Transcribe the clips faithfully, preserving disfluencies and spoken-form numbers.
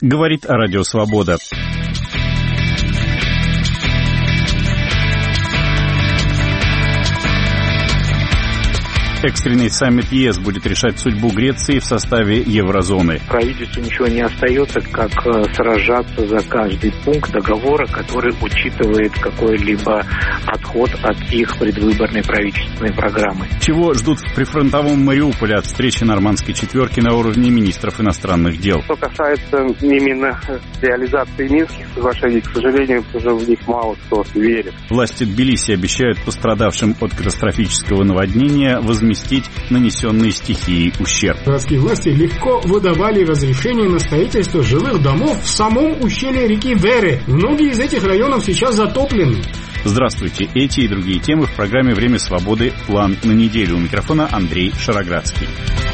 говорит Радио Свобода. Экстренный саммит ЕС будет решать судьбу Греции в составе еврозоны. Правительству ничего не остается, как сражаться за каждый пункт договора, который учитывает какой-либо отход от их предвыборной правительственной программы. Чего ждут в прифронтовом Мариуполе от встречи нормандской четверки на уровне министров иностранных дел? Что касается именно реализации Минских соглашений, к сожалению, уже в них мало кто верит. Власти Тбилиси обещают пострадавшим от катастрофического наводнения возместить нанесенный стихией ущерб. Городские власти легко выдавали разрешение на строительство жилых домов в самом ущелье реки Вере. Многие из этих районов сейчас затоплены. Здравствуйте. Эти и другие темы в программе «Время свободы. План на неделю». У микрофона Андрей Шароградский.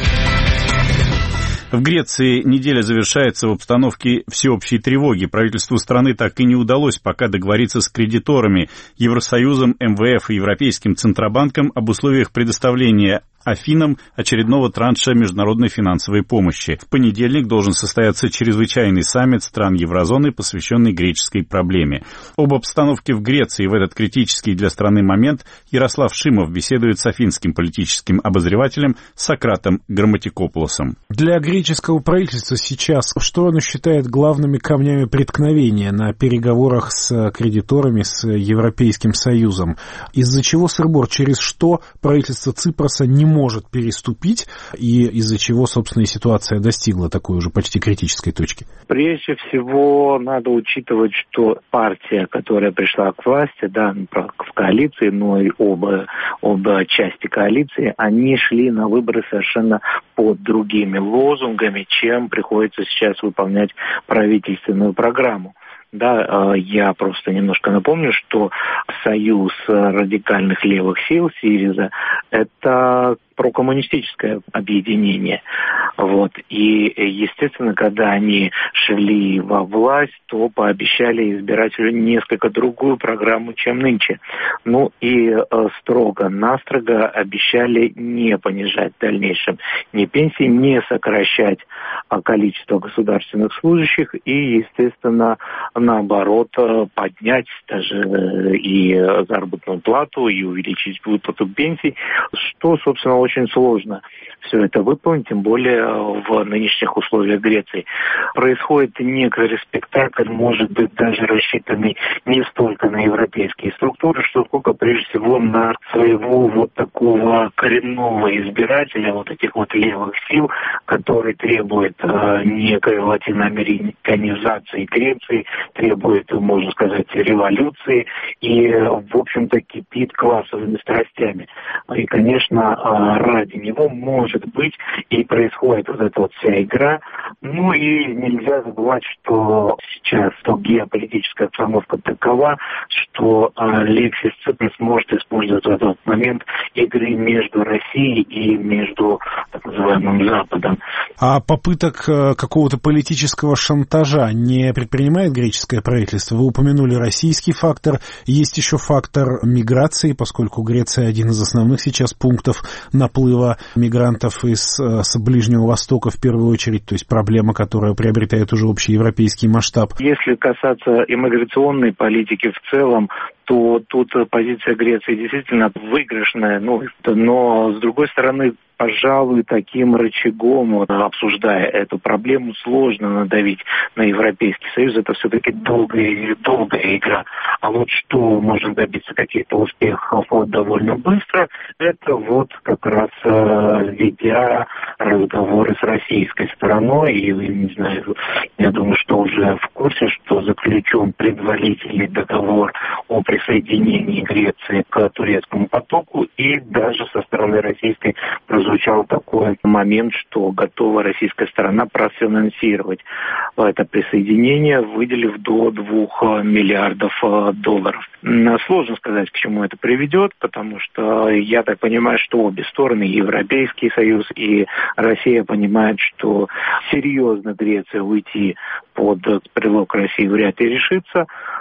В Греции неделя завершается в обстановке всеобщей тревоги. Правительству страны так и не удалось пока договориться с кредиторами, Евросоюзом, эм вэ эф и Европейским Центробанком об условиях предоставления Афинам очередного транша международной финансовой помощи. В понедельник должен состояться чрезвычайный саммит стран еврозоны, посвященный греческой проблеме. Об обстановке в Греции в этот критический для страны момент Ярослав Шимов беседует с афинским политическим обозревателем Сократом Грамматикополосом. Для греческого правительства сейчас что оно считает главными камнями преткновения на переговорах с кредиторами, с Европейским Союзом? Из-за чего сыр-бор, через что правительство Ципроса не может переступить, и из-за чего, собственно, и ситуация достигла такой уже почти критической точки? Прежде всего, надо учитывать, что партия, которая пришла к власти, да, в коалиции, но и оба, оба части коалиции, они шли на выборы совершенно под другими лозунгами, чем приходится сейчас выполнять правительственную программу. Да, я просто немножко напомню, что союз радикальных левых сил СИРИЗА – это прокоммунистическое объединение. Вот. И, естественно, когда они шли во власть, то пообещали избирателю несколько другую программу, чем нынче. Ну и э, строго-настрого обещали не понижать в дальнейшем ни пенсии, не сокращать э, количество государственных служащих и, естественно, наоборот, э, поднять даже э, и заработную плату, и увеличить выплату пенсий, что, собственно, очень очень сложно все это выполнить, тем более в нынешних условиях Греции. Происходит некоторый спектакль, может быть, даже рассчитанный не столько на европейские структуры, что сколько, прежде всего, на своего вот такого коренного избирателя, вот этих вот левых сил, который требует э, некой латиноамериканизации Греции, требует, можно сказать, революции и, в общем-то, кипит классовыми страстями. И, конечно, ради него, может быть, и происходит вот эта вот вся игра. Ну и нельзя забывать, что сейчас то геополитическая обстановка такова, что Алексис Ципрас может использовать в этот момент игры между Россией и между так называемым Западом. А попыток какого-то политического шантажа не предпринимает греческое правительство? Вы упомянули российский фактор. Есть еще фактор миграции, поскольку Греция один из основных сейчас пунктов наплыва мигрантов из с Ближнего Востока в первую очередь, то есть проблема, которая приобретает уже общий европейский масштаб. Если касаться иммиграционной политики в целом, то тут позиция Греции действительно выигрышная, ну, но с другой стороны, пожалуй, таким рычагом, вот, обсуждая эту проблему, сложно надавить на Европейский Союз. Это все-таки долгая, долгая игра. А вот что можно добиться каких-то успехов вот, довольно быстро, это вот как раз э, ведя разговоры с российской стороной. И, не знаю, я думаю, что уже в курсе, что заключен предварительный договор о присоединении Греции к турецкому потоку. И даже со стороны российской прозвучал такой момент, что готова российская сторона профинансировать это присоединение, выделив до двух миллиардов долларов. Сложно сказать, к чему это приведет, потому что я так понимаю, что обе стороны, Европейский Союз и Россия, понимают, что серьезно Греция уйти под прилог России вряд ли решится.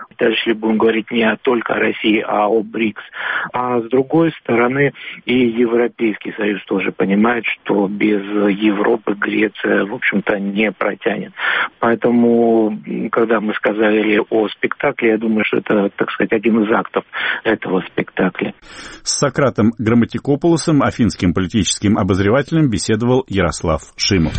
даже если будем говорить не только о России, а о БРИКС. А с другой стороны, и Европейский Союз тоже понимает, что без Европы Греция, в общем-то, не протянет. Поэтому, когда мы сказали о спектакле, я думаю, что это, так сказать, один из актов этого спектакля. С Сократом Грамматикополосом, афинским политическим обозревателем, беседовал Ярослав Шимов.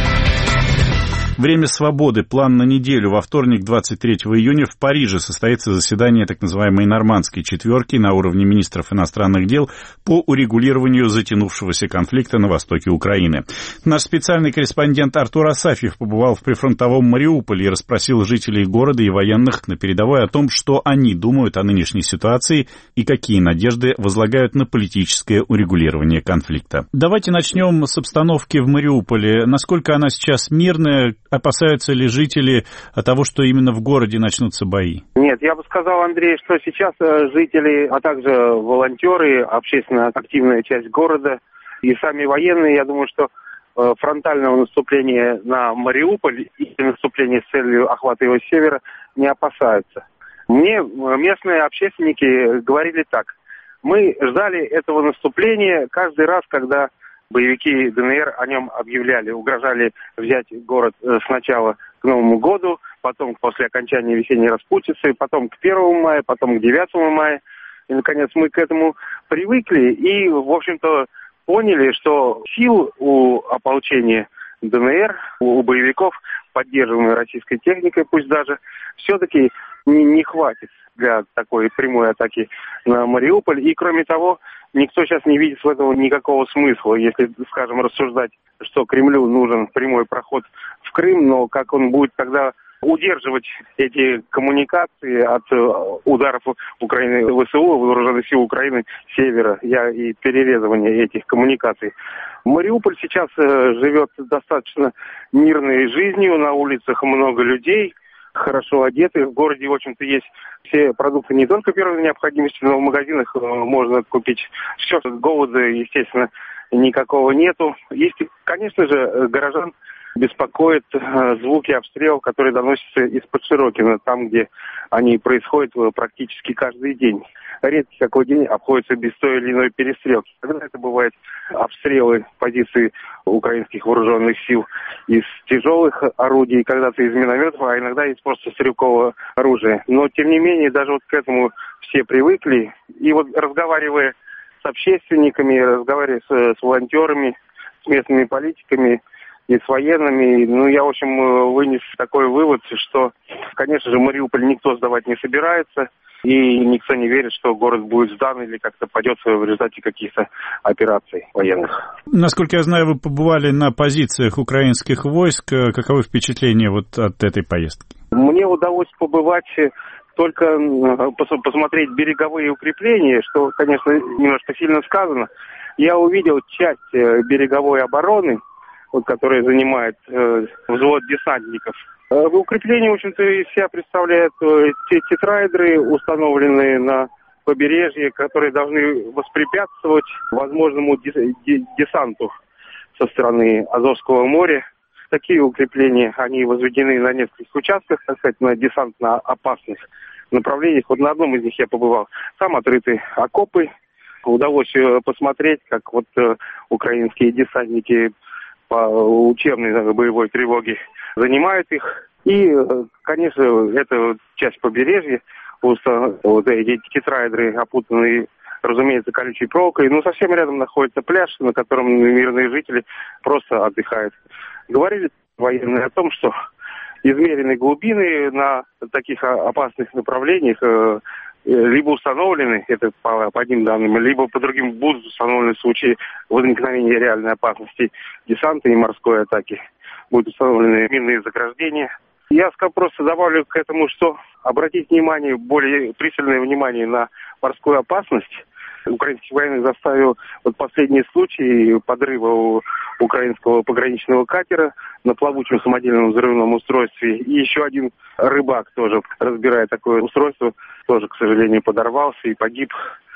Время свободы. План на неделю. Во вторник, двадцать третьего июня, в Париже состоится заседание так называемой нормандской четверки на уровне министров иностранных дел по урегулированию затянувшегося конфликта на востоке Украины. Наш специальный корреспондент Артур Асафьев побывал в прифронтовом Мариуполе и расспросил жителей города и военных на передовой о том, что они думают о нынешней ситуации и какие надежды возлагают на политическое урегулирование конфликта. Давайте начнем с обстановки в Мариуполе. Насколько она сейчас мирная? Опасаются ли жители того, что именно в городе начнутся бои? Нет, я бы сказал, Андрей, что сейчас жители, а также волонтеры, общественно активная часть города и сами военные, я думаю, что фронтального наступления на Мариуполь и наступления с целью охвата его с севера не опасаются. Мне местные общественники говорили так. Мы ждали этого наступления каждый раз, когда боевики ДНР о нем объявляли, угрожали взять город сначала к Новому году, потом после окончания весенней распутицы, потом к первому мая, потом к девятому мая. И, наконец, мы к этому привыкли и, в общем-то, поняли, что сил у ополчения ДНР, у боевиков, поддерживаемой российской техникой, пусть даже, все-таки не, не хватит для такой прямой атаки на Мариуполь. И, кроме того, никто сейчас не видит в этом никакого смысла, если, скажем, рассуждать, что Кремлю нужен прямой проход в Крым, но как он будет тогда удерживать эти коммуникации от ударов Украины, ВСУ, Вооруженных сил Украины, севера, я, и перерезывания этих коммуникаций. Мариуполь сейчас живет достаточно мирной жизнью, на улицах много людей, хорошо одеты. В городе, в общем-то, есть все продукты не только первой необходимости, но в магазинах можно купить все. Голода, естественно, никакого нету. Есть, конечно же, горожан беспокоит звуки обстрелов, которые доносятся из-под Широкина, там, где они происходят практически каждый день. Редкий какой день обходится без той или иной перестрелки. Когда это бывают обстрелы позиций украинских вооруженных сил из тяжелых орудий, когда-то из минометов, а иногда из просто стрелкового оружия. Но, тем не менее, даже вот к этому все привыкли. И вот разговаривая с общественниками, разговаривая с, с волонтерами, с местными политиками и с военными, ну, я, в общем, вынес такой вывод, что, конечно же, Мариуполь никто сдавать не собирается, и никто не верит, что город будет сдан или как-то падет в результате каких-то операций военных. Насколько я знаю, вы побывали на позициях украинских войск. Каковы впечатления вот от этой поездки? Мне удалось побывать только посмотреть береговые укрепления, что, конечно, немножко сильно сказано. Я увидел часть береговой обороны, вот, которая занимает взвод десантников. Укрепление, в общем-то, из себя представляет те тетрайдеры, установленные на побережье, которые должны воспрепятствовать возможному десанту со стороны Азовского моря. Такие укрепления, они возведены на нескольких участках, так сказать, на десантно опасных направлениях. Вот на одном из них я побывал. Там отрыты окопы. Удалось посмотреть, как вот украинские десантники по учебной боевой тревоге занимают их. И, конечно, это часть побережья, вот эти тетрайдеры, опутанные, разумеется, колючей проволокой. Ну, совсем рядом находится пляж, на котором мирные жители просто отдыхают. Говорили военные о том, что измерены глубины на таких опасных направлениях либо установлены, это по, по одним данным, либо по другим будут установлены в случае возникновения реальной опасности десанта и морской атаки. Будут установлены минные заграждения. Я просто добавлю к этому, что обратить внимание, более пристальное внимание на морскую опасность. Украинских военных заставил вот последний случай подрыва украинского пограничного катера на плавучем самодельном взрывном устройстве. И еще один рыбак тоже, разбирая такое устройство, тоже, к сожалению, подорвался и погиб.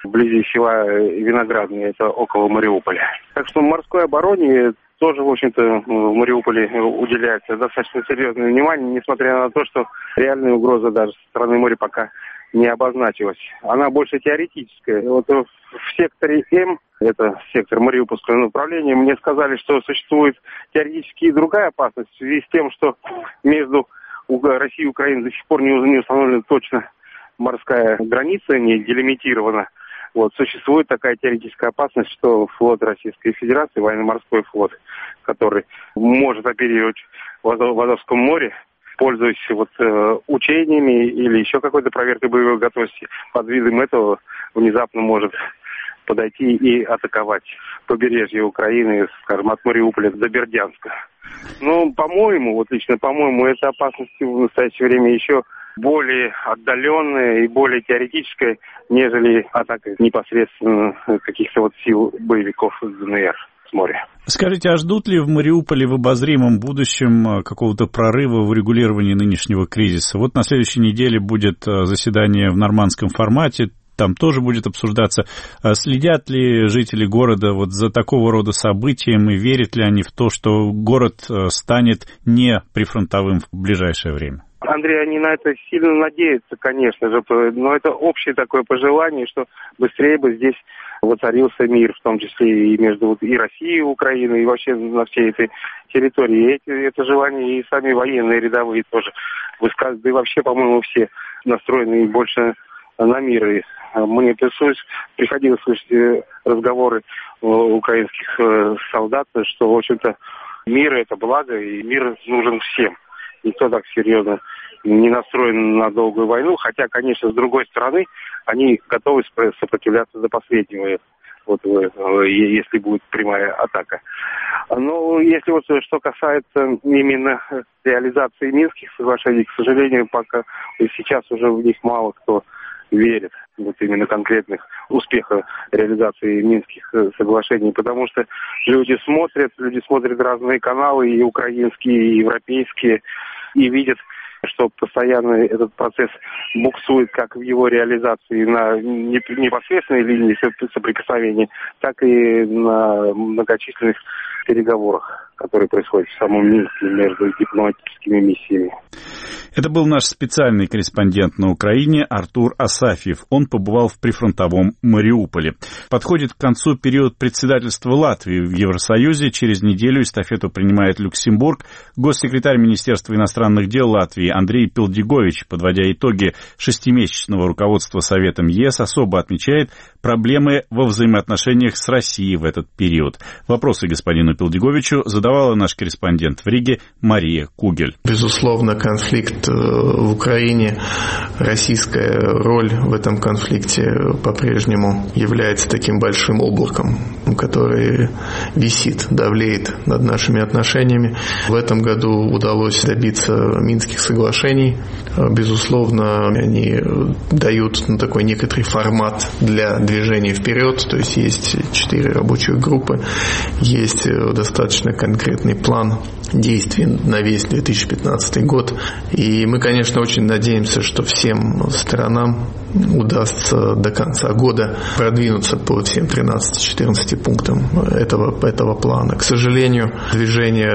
вблизи села Виноградное, это около Мариуполя. Так что морской обороне тоже, в общем-то, в Мариуполе уделяется достаточно серьезное внимание, несмотря на то, что реальная угроза даже со стороны моря пока не обозначилась. Она больше теоретическая. Вот в секторе М, это сектор Мариупольского направления, мне сказали, что существует теоретически и другая опасность в связи с тем, что между Россией и Украиной до сих пор не установлена точно морская граница, не делимитирована. Вот, существует такая теоретическая опасность, что флот Российской Федерации, военно-морской флот, который может оперировать в Азовском море, пользуясь вот, э, учениями или еще какой-то проверкой боевой готовности, под видом этого внезапно может подойти и атаковать побережье Украины, скажем, от Мариуполя до Бердянска. Ну, по-моему, вот лично по-моему, эта опасность в настоящее время еще более отдаленная и более теоретическая, нежели атака непосредственно каких-то вот сил боевиков из ДНР с моря. Скажите, а ждут ли в Мариуполе в обозримом будущем какого-то прорыва в урегулировании нынешнего кризиса? Вот на следующей неделе будет заседание в нормандском формате, там тоже будет обсуждаться. Следят ли жители города вот за такого рода событием и верят ли они в то, что город станет не прифронтовым в ближайшее время? Андрей, они на это сильно надеются, конечно же, но это общее такое пожелание, что быстрее бы здесь воцарился мир, в том числе и между вот, и Россией, и Украиной, и вообще на всей этой территории. И эти, это желание и сами военные рядовые тоже высказывают, да и вообще, по-моему, все настроены больше на мир. И мне приходилось слышать разговоры украинских солдат, что, в общем-то, мир — это благо, и мир нужен всем. Никто так серьезно не настроен на долгую войну, хотя, конечно, с другой стороны, они готовы сопротивляться до последнего, вот, если будет прямая атака. Но если вот что касается именно реализации Минских соглашений, к сожалению, пока сейчас уже в них мало кто верит, вот именно конкретных успехов реализации Минских соглашений, потому что люди смотрят, люди смотрят разные каналы, и украинские, и европейские, и видят, что постоянно этот процесс буксует как в его реализации на непосредственной линии соприкосновения, так и на многочисленных переговорах, которые происходят в самом Минске между дипломатическими миссиями. Это был наш специальный корреспондент на Украине Артур Асафьев. Он побывал в прифронтовом Мариуполе. Подходит к концу период председательства Латвии в Евросоюзе. Через неделю эстафету принимает Люксембург. Госсекретарь Министерства иностранных дел Латвии Андрей Пилдигович, подводя итоги шестимесячного руководства Советом ЕС, особо отмечает проблемы во взаимоотношениях с Россией в этот период. Вопросы господину Пилдиговичу задавала наш корреспондент в Риге Мария Кугель. Безусловно, конфликт в Украине, российская роль в этом конфликте по-прежнему является таким большим облаком, который висит, давлеет над нашими отношениями. В этом году удалось добиться Минских соглашений. Безусловно, они дают ну, такой некоторый формат для движения вперед, то есть есть четыре рабочих группы, есть достаточно конкретный план действий на весь две тысячи пятнадцатый год. И мы, конечно, очень надеемся, что всем сторонам удастся до конца года продвинуться по всем тринадцати-четырнадцати пунктам этого, этого плана. К сожалению, движение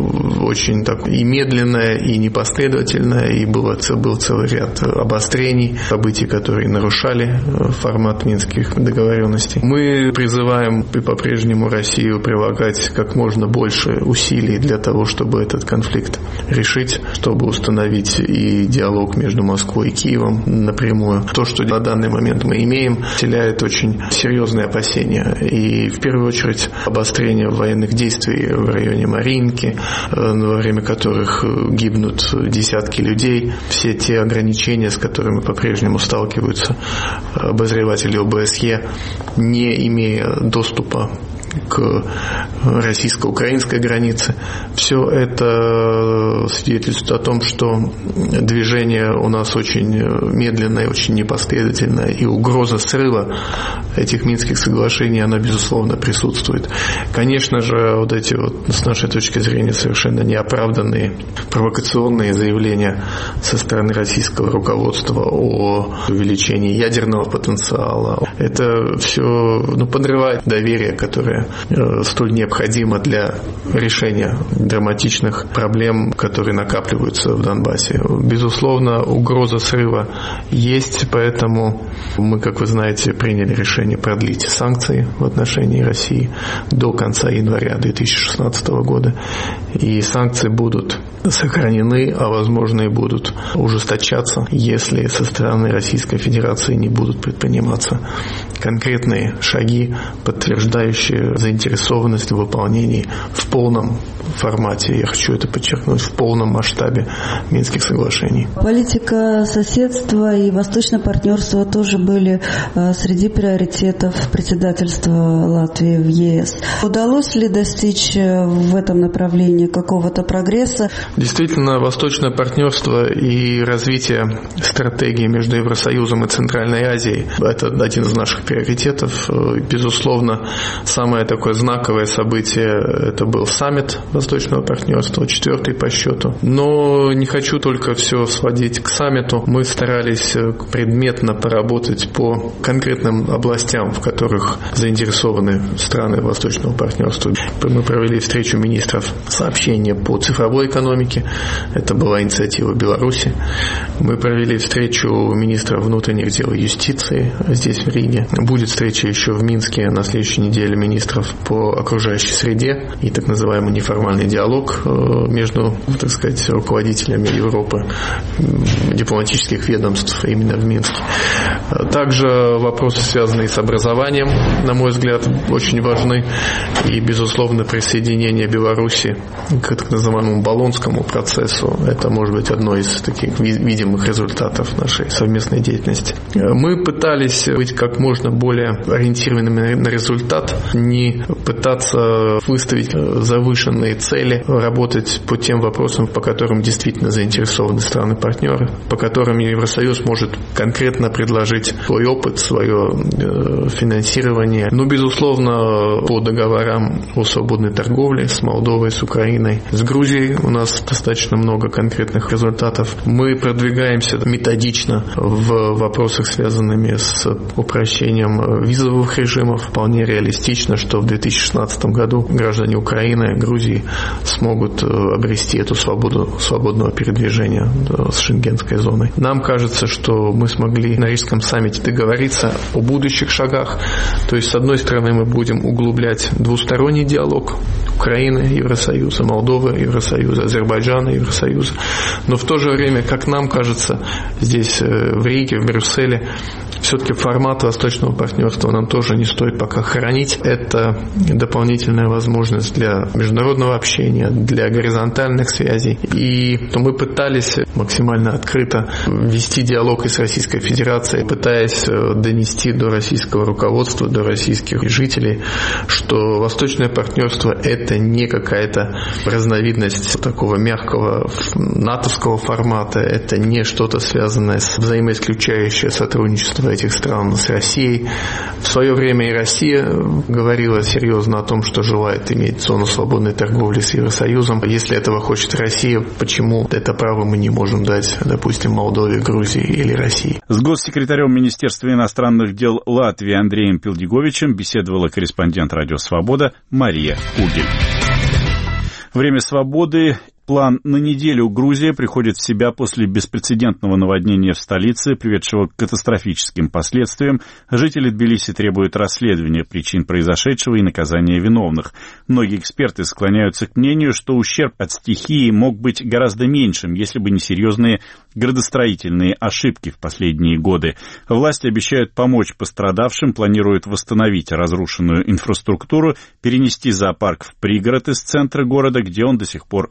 очень так и медленное, и непоследовательное, и было, был целый ряд обострений, событий, которые нарушали формат Минских договоренностей. Мы призываем и по-прежнему Россию прилагать как можно больше усилий для того, чтобы этот конфликт решить, чтобы установить и диалог между Москвой и Киевом напрямую. То, что на данный момент мы имеем, вселяет очень серьезные опасения. И в первую очередь обострение военных действий в районе Маринки, во время которых гибнут десятки людей. Все те ограничения, с которыми по-прежнему сталкиваются обозреватели ОБСЕ, не имея доступа к российско-украинской границе. Все это свидетельствует о том, что движение у нас очень медленное, очень непоследовательное, и угроза срыва этих Минских соглашений, она, безусловно, присутствует. Конечно же, вот эти вот, с нашей точки зрения, совершенно неоправданные провокационные заявления со стороны российского руководства о увеличении ядерного потенциала, это все, ну, подрывает доверие, которое э, столь необходимо для решения драматичных проблем, которые накапливаются в Донбассе. Безусловно, угроза срыва есть, поэтому мы, как вы знаете, приняли решение продлить санкции в отношении России до конца января две тысячи шестнадцатого года. И санкции будут сохранены, а возможно и будут ужесточаться, если со стороны Российской Федерации не будут предприниматься конкретные шаги, подтверждающие заинтересованность в выполнении в полном формате, я хочу это подчеркнуть, в полном масштабе Минских соглашений. Политика соседства и восточное партнерство тоже были среди приоритетов председательства Латвии в ЕС. Удалось ли достичь в этом направлении какого-то прогресса? Действительно, восточное партнерство и развитие стратегии между Евросоюзом и Центральной Азией – это один из наших приоритетов. Безусловно, самое такое знаковое событие – это был саммит восточного партнерства, четвертый по счету. Но не хочу только все сводить к саммиту. Мы старались предметно поработать по конкретным областям, в которых заинтересованы страны восточного партнерства. Мы провели встречу министров сообщения по цифровой экономике. Это была инициатива Беларуси. Мы провели встречу министров внутренних дел и юстиции здесь, в Риге. Будет встреча еще в Минске на следующей неделе министров по окружающей среде и так называемый неформальный диалог между, так сказать, руководителями Европы, дипломатических ведомств именно в Минске. Также вопросы, связанные с образованием, на мой взгляд, очень важны. И, безусловно, присоединение Беларуси к так называемому Болонскому процессу. Это может быть одно из таких видимых результатов нашей совместной деятельности. Мы пытались быть как можно более ориентированными на результат, не пытаться выставить завышенные цели, работать по тем вопросам, по которым действительно заинтересованы страны-партнеры, по которым Евросоюз может конкретно предложить свой опыт, свое финансирование. Но, безусловно, по договорам о свободной торговле с Молдовой, с Украиной, с Грузией у нас достаточно много конкретных результатов. Мы продвигаемся методично в вопросах, связанными с упрощением визовых режимов. Вполне реалистично, что в две тысячи шестнадцатом году граждане Украины, Грузии смогут обрести эту свободу свободного передвижения с шенгенской зоной. Нам кажется, что мы смогли на Рижском саммите договориться о будущих шагах. То есть, с одной стороны, мы будем углублять двусторонний диалог Украины, Евросоюза, Молдовы, Евросоюза, Азербайджана, Евросоюза. Но в то же время, как нам кажется, здесь в Риге, в Брюсселе, все-таки формат восточного партнерства нам тоже не стоит пока хоронить. Это дополнительная возможность для международного общения, для горизонтальных связей. И мы пытались максимально открыто вести диалог и с Российской Федерацией, пытаясь донести до российского руководства, до российских жителей, что восточное партнерство – это не какая-то разновидность такого мягкого натовского формата, это не что-то связанное с взаимоисключающее сотрудничество этих стран с Россией. В свое время и Россия говорила серьезно о том, что желает иметь зону свободной торговли с Евросоюзом. Если этого хочет Россия, почему это право мы не можем дать, допустим, Молдове, Грузии или России? С госсекретарем Министерства иностранных дел Латвии Андреем Пилдиговичем беседовала корреспондент «Радио Свобода» Мария Кугель. Время свободы. План на неделю. Грузия приходит в себя после беспрецедентного наводнения в столице, приведшего к катастрофическим последствиям. Жители Тбилиси требуют расследования причин произошедшего и наказания виновных. Многие эксперты склоняются к мнению, что ущерб от стихии мог быть гораздо меньшим, если бы не серьезные градостроительные ошибки в последние годы. Власти обещают помочь пострадавшим, планируют восстановить разрушенную инфраструктуру, перенести зоопарк в пригород из центра города, где он до сих пор находился.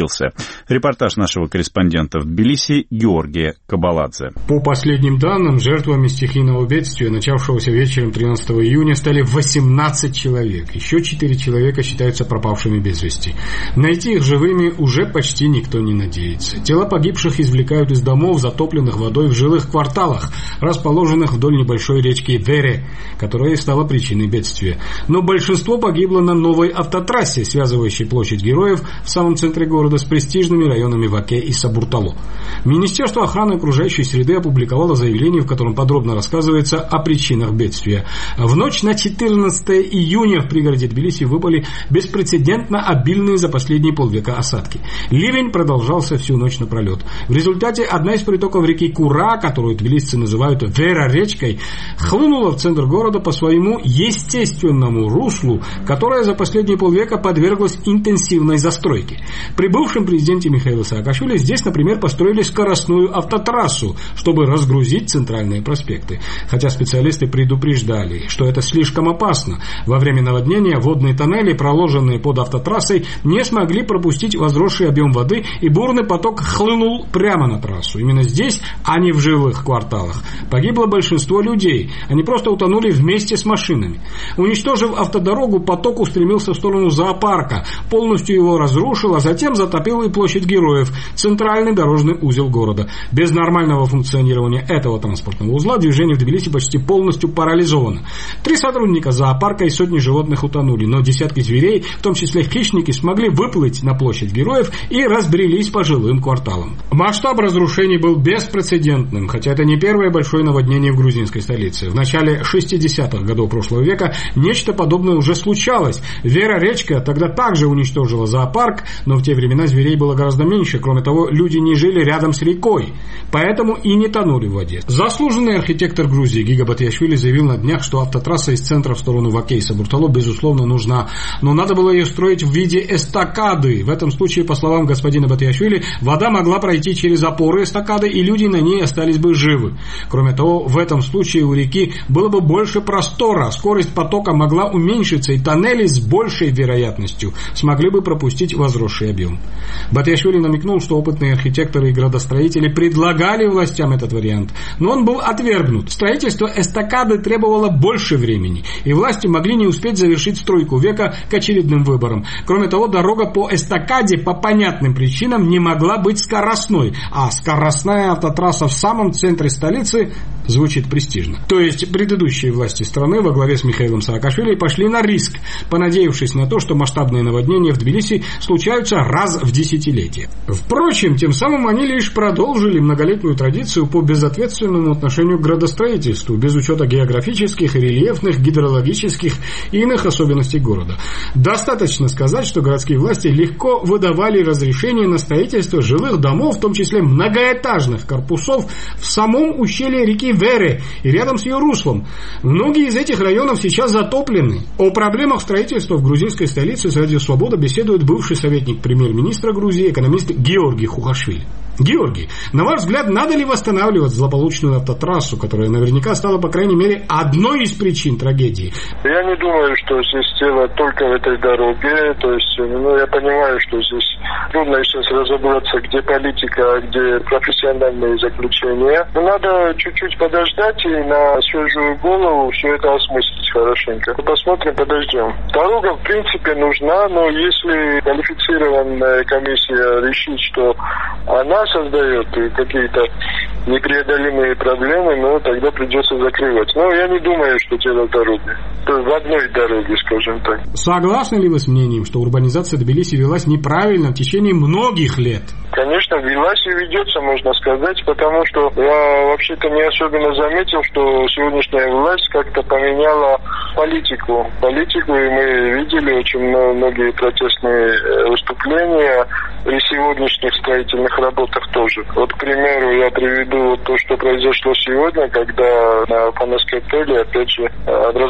остановился. Репортаж нашего корреспондента в Тбилиси Георгия Кабаладзе. По последним данным, жертвами стихийного бедствия, начавшегося вечером тринадцатого июня, стали восемнадцать человек. Еще четыре человека считаются пропавшими без вести. Найти их живыми уже почти никто не надеется. Тела погибших извлекают из домов, затопленных водой в жилых кварталах, расположенных вдоль небольшой речки Вере, которая и стала причиной бедствия. Но большинство погибло на новой автотрассе, связывающей площадь Героев в самом центре города с престижными районами Ваке и Сабуртало. Министерство охраны окружающей среды опубликовало заявление, в котором подробно рассказывается о причинах бедствия. В ночь на четырнадцатое июня в пригороде Тбилиси выпали беспрецедентно обильные за последние полвека осадки. Ливень продолжался всю ночь напролет. В результате одна из притоков реки Кура, которую тбилисцы называют Вера-речкой, хлынула в центр города по своему естественному руслу, которое за последние полвека подверглось интенсивной застройке. При бывшем президенте Михаиле Саакашвили здесь, например, построили скоростную автотрассу, чтобы разгрузить центральные проспекты. Хотя специалисты предупреждали, что это слишком опасно. Во время наводнения водные тоннели, проложенные под автотрассой, не смогли пропустить возросший объем воды, и бурный поток хлынул прямо на трассу. Именно здесь, а не в жилых кварталах, погибло большинство людей. Они просто утонули вместе с машинами. Уничтожив автодорогу, поток устремился в сторону зоопарка, полностью его разрушил, а затем затопил и площадь Героев, центральный дорожный узел города. Без нормального функционирования этого транспортного узла движение в Тбилиси почти полностью парализовано. Три сотрудника зоопарка и сотни животных утонули, но десятки зверей, в том числе хищники, смогли выплыть на площадь Героев и разбрелись по жилым кварталам. Масштаб разрушений был беспрецедентным, хотя это не первое большое наводнение в грузинской столице. В начале шестидесятых годов прошлого века нечто подобное уже случалось. Вера-речка тогда также уничтожила зоопарк, но в те времена зверей было гораздо меньше. Кроме того, люди не жили рядом с рекой, поэтому и не тонули в воде. Заслуженный архитектор Грузии Гига Батиашвили заявил на днях, что автотрасса из центра в сторону Ваке и Сабуртало безусловно нужна, но надо было ее строить в виде эстакады. В этом случае, по словам господина Батиашвили, вода могла пройти через опоры эстакады, и люди на ней остались бы живы. Кроме того, в этом случае у реки было бы больше простора, скорость потока могла уменьшиться, и тоннели с большей вероятностью смогли бы пропустить возросший объем. Батиашвили намекнул, что опытные архитекторы и градостроители предлагали властям этот вариант, но он был отвергнут. Строительство эстакады требовало больше времени, и власти могли не успеть завершить стройку века к очередным выборам. Кроме того, дорога по эстакаде по понятным причинам не могла быть скоростной, а скоростная автотрасса в самом центре столицы звучит престижно. То есть предыдущие власти страны во главе с Михаилом Саакашвили пошли на риск, понадеявшись на то, что масштабные наводнения в Тбилиси случаются раз в десятилетие. Впрочем, тем самым они лишь продолжили многолетнюю традицию по безответственному отношению к градостроительству, без учета географических, рельефных, гидрологических и иных особенностей города. Достаточно сказать, что городские власти легко выдавали разрешение на строительство жилых домов, в том числе многоэтажных корпусов, в самом ущелье реки Вере и рядом с ее руслом. Многие из этих районов сейчас затоплены. О проблемах строительства в грузинской столице с Радио Свобода беседует бывший советник премьер-министра Грузии, экономист Георгий Хухашвили. Георгий, на ваш взгляд, надо ли восстанавливать злополучную автотрассу, которая наверняка стала, по крайней мере, одной из причин трагедии? Я не думаю, что здесь дело только в этой дороге. То есть, ну, я понимаю, что здесь трудно сейчас разобраться, где политика, а где профессиональные заключения. Но надо чуть-чуть подождать и на свежую голову все это осмыслить хорошенько. Посмотрим, подождем. Дорога, в принципе, нужна, но если квалифицированная комиссия решит, что она создает какие-то непреодолимые проблемы, но тогда придется закрывать. Но я не думаю, что дело дороги. В одной дороге, скажем так. Согласны ли вы с мнением, что урбанизация Тбилиси велась неправильно в течение многих лет? Конечно, велась и ведется, можно сказать, потому что я вообще-то не особенно заметил, что сегодняшняя власть как-то поменяла политику. Политику, и мы видели очень многие протестные выступления при сегодняшних строительных работах тоже. Вот, к примеру, я приведу вот то, что произошло сегодня, когда на Панаскотеле, опять же, образовался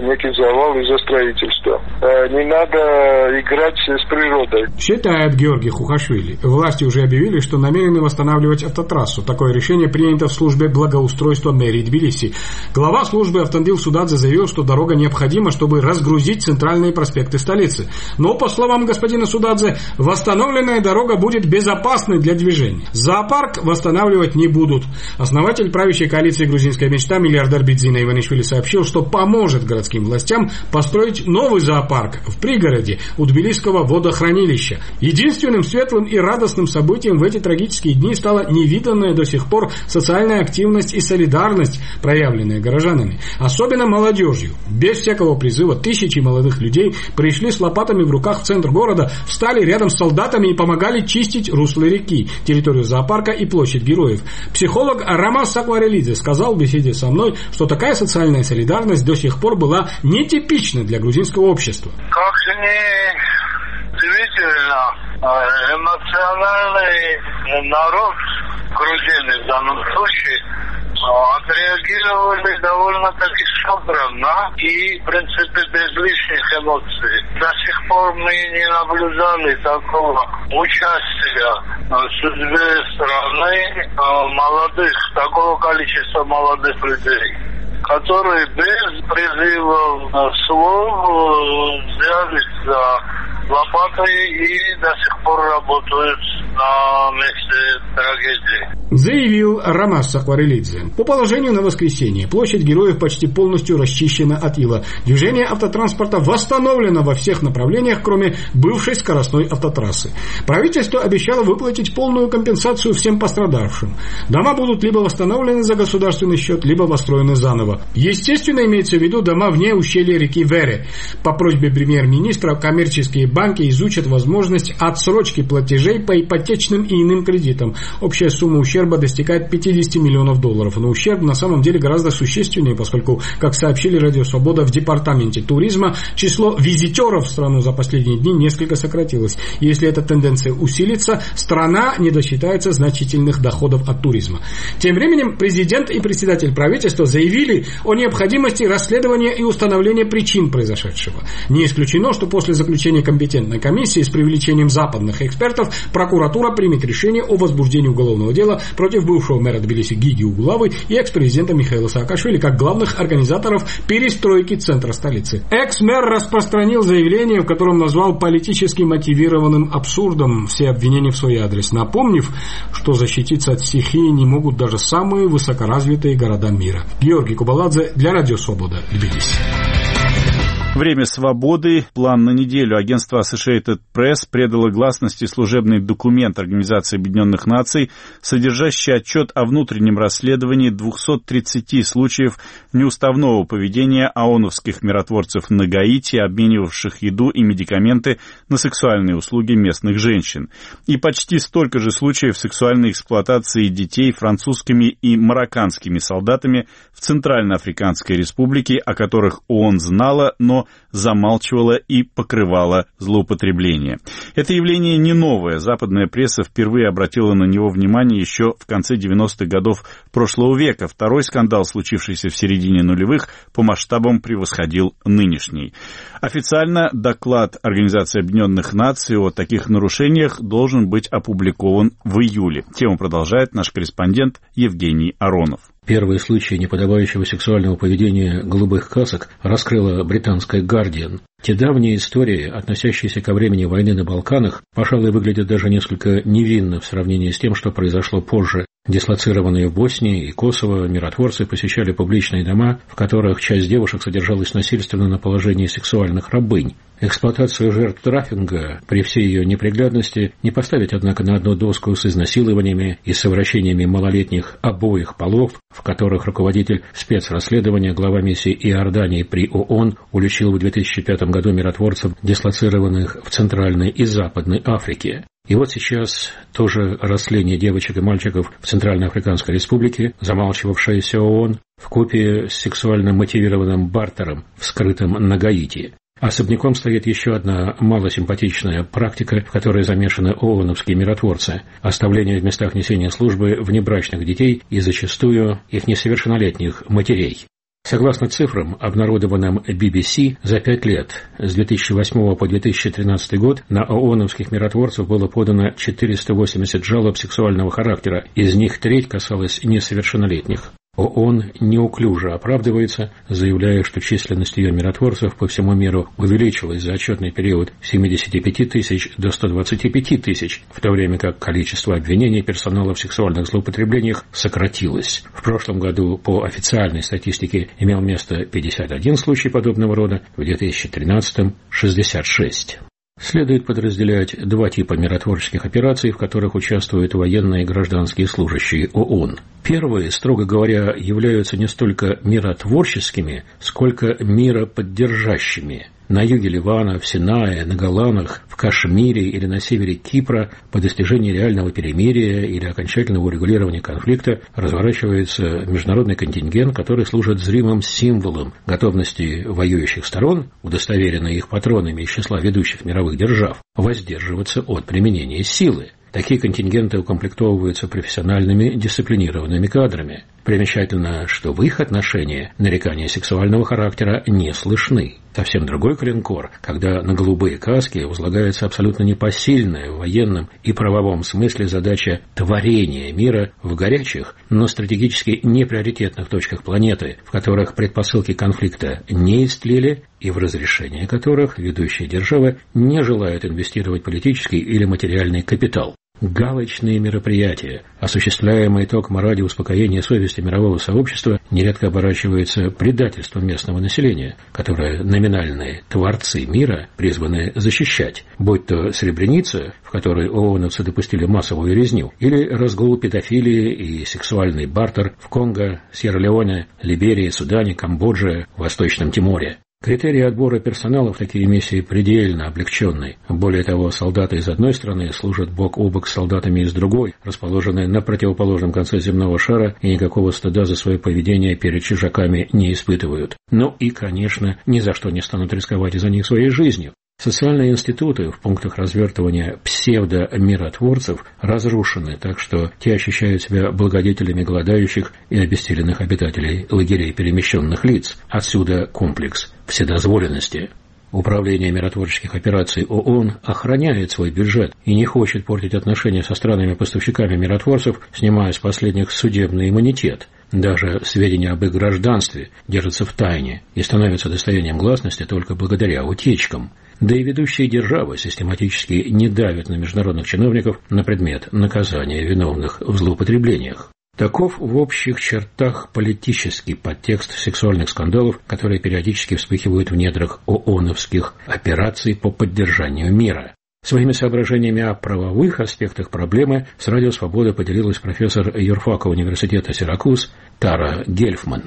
некий завал из-за строительства. Не надо играть с природой. Считает Георгий Хухашвили. Власти уже объявили, что намерены восстанавливать автотрассу. Такое решение принято в службе благоустройства мэрии Тбилиси. Глава службы Автандил Судадзе заявил, что дорога необходима, чтобы разгрузить центральные проспекты столицы. Но, по словам господина Судадзе, восстановленная дорога будет безопасной для движения. Зоопарк восстанавливать не будут. Основатель правящей коалиции «Грузинская мечта» миллиардер Бидзина Иванишвили сообщил, что поможет городским властям построить новый зоопарк в пригороде у Тбилисского водохранилища. Единственным светлым и радостным событием в эти трагические дни стала невиданная до сих пор социальная активность и солидарность, проявленная горожанами, особенно молодежью. Без всякого призыва тысячи молодых людей пришли с лопатами в руках в центр города, встали рядом с солдатами и помогали чистить русло реки, территорию зоопарка и площадь героев. Психолог Рамаз Сакварелидзе сказал в беседе со мной, что такая социальная солидарность до сих пор была нетипична для грузинского общества. Как же не удивительно, эмоциональный народ грузины в данном случае отреагировали довольно-таки собранно и, в принципе, без лишних эмоций. До сих пор мы не наблюдали такого участия в судьбе страны молодых, такого количества молодых людей, которые без призывов слов взялись за лопатой и до сих пор работают на месте трагедии. Заявил Рамаз Сакварелидзе. По положению на воскресенье площадь героев почти полностью расчищена от ила. Движение автотранспорта восстановлено во всех направлениях, кроме бывшей скоростной автотрассы. Правительство обещало выплатить полную компенсацию всем пострадавшим. Дома будут либо восстановлены за государственный счет, либо построены заново. Естественно, имеется в виду дома вне ущелья реки Вере. По просьбе премьер-министра коммерческие банки изучат возможность отсрочки платежей по ипотечным и иным кредитам. Общая сумма ущерба достигает пятьдесят миллионов долларов. Но ущерб на самом деле гораздо существеннее, поскольку, как сообщили Радио Свобода, в департаменте туризма число визитеров в страну за последние дни несколько сократилось. Если эта тенденция усилится, страна не досчитается значительных доходов от туризма. Тем временем президент и председатель правительства заявили о необходимости расследования и установления причин произошедшего. Не исключено, что после заключения компетентной комиссии с привлечением западных экспертов прокуратура примет решение о возбуждении уголовного дела против бывшего мэра Тбилиси Гиги Угулавы и экс-президента Михаила Саакашвили как главных организаторов перестройки центра столицы. Экс-мэр распространил заявление, в котором назвал политически мотивированным абсурдом все обвинения в свой адрес, напомнив, что защититься от стихии не могут даже самые высокоразвитые города мира. Георгий Кубаладзе для Радио Свобода, Тбилиси. Время свободы. План на неделю. Агентство Associated Press предало гласности служебный документ Организации Объединенных Наций, содержащий отчет о внутреннем расследовании двухсот тридцати случаев неуставного поведения ооновских миротворцев на Гаити, обменивавших еду и медикаменты на сексуальные услуги местных женщин. И почти столько же случаев сексуальной эксплуатации детей французскими и марокканскими солдатами в Центральноафриканской Республике, о которых ООН знала, но замалчивала и покрывала злоупотребление. Это явление не новое. Западная пресса впервые обратила на него внимание еще в конце девяностых годов прошлого века. Второй скандал, случившийся в середине нулевых, по масштабам превосходил нынешний. Официально доклад Организации Объединенных Наций о таких нарушениях должен быть опубликован в июле. Тему продолжает наш корреспондент Евгений Аронов. Первые случаи неподобающего сексуального поведения голубых касок раскрыла британская «Гардиан». Те давние истории, относящиеся ко времени войны на Балканах, пожалуй, выглядят даже несколько невинно в сравнении с тем, что произошло позже. Дислоцированные в Боснии и Косово миротворцы посещали публичные дома, в которых часть девушек содержалась насильственно на положении сексуальных рабынь. Эксплуатацию жертв трафикинга при всей ее неприглядности не поставить, однако, на одну доску с изнасилованиями и совращениями малолетних обоих полов, в которых руководитель спецрасследования, глава миссии Иордании при ООН, уличил в две тысячи пятом году миротворцев, дислоцированных в Центральной и Западной Африке. И вот сейчас тоже растление девочек и мальчиков в Центральноафриканской Республике, замалчивавшееся ООН, вкупе с сексуально мотивированным бартером, вскрытым на Гаити. Особняком стоит еще одна малосимпатичная практика, в которой замешаны ООНовские миротворцы – оставление в местах несения службы внебрачных детей и зачастую их несовершеннолетних матерей. Согласно цифрам, обнародованным би би си, за пять лет, с две тысячи восьмого по две тысячи тринадцатый год, на ООНовских миротворцев было подано четыреста восемьдесят жалоб сексуального характера, из них треть касалась несовершеннолетних. ООН неуклюже оправдывается, заявляя, что численность ее миротворцев по всему миру увеличилась за отчетный период с семидесяти пяти тысяч до ста двадцати пяти тысяч, в то время как количество обвинений персонала в сексуальных злоупотреблениях сократилось. В прошлом году по официальной статистике имел место пятьдесят один случай подобного рода, в две тысячи тринадцатом – шестьдесят шесть. Следует подразделять два типа миротворческих операций, в которых участвуют военные и гражданские служащие ООН. Первые, строго говоря, являются не столько миротворческими, сколько мироподдержащими. На юге Ливана, в Синае, на Голанах, в Кашмире или на севере Кипра по достижении реального перемирия или окончательного урегулирования конфликта разворачивается международный контингент, который служит зримым символом готовности воюющих сторон, удостоверенной их патронами из числа ведущих мировых держав, воздерживаться от применения силы. Такие контингенты укомплектовываются профессиональными дисциплинированными кадрами. Примечательно, что в их отношении нарекания сексуального характера не слышны. Совсем другой калинкор, когда на голубые каски возлагается абсолютно непосильная в военном и правовом смысле задача творения мира в горячих, но стратегически неприоритетных точках планеты, в которых предпосылки конфликта не истлели и в разрешение которых ведущие державы не желают инвестировать политический или материальный капитал. Галочные мероприятия, осуществляемые только ради успокоения совести мирового сообщества, нередко оборачиваются предательством местного населения, которое номинальные творцы мира призваны защищать, будь то Сребреница, в которой ООНовцы допустили массовую резню, или разгул педофилии и сексуальный бартер в Конго, Сьерра-Леоне, Либерии, Судане, Камбодже, Восточном Тиморе. Критерии отбора персонала в такие миссии предельно облегченные. Более того, солдаты из одной страны служат бок о бок с солдатами из другой, расположенные на противоположном конце земного шара, и никакого стыда за свое поведение перед чужаками не испытывают. Ну и, конечно, ни за что не станут рисковать из-за них своей жизнью. Социальные институты в пунктах развертывания псевдомиротворцев разрушены, так что те ощущают себя благодетелями голодающих и обессиленных обитателей лагерей перемещенных лиц. Отсюда комплекс вседозволенности. Управление миротворческих операций ООН охраняет свой бюджет и не хочет портить отношения со странами-поставщиками миротворцев, снимая с последних судебный иммунитет. Даже сведения об их гражданстве держатся в тайне и становятся достоянием гласности только благодаря утечкам. Да и ведущие державы систематически не давят на международных чиновников на предмет наказания виновных в злоупотреблениях. Таков в общих чертах политический подтекст сексуальных скандалов, которые периодически вспыхивают в недрах ООНовских операций по поддержанию мира. Своими соображениями о правовых аспектах проблемы с Радио Свобода поделилась профессор юрфака университета Сиракуз Тара Гельфман.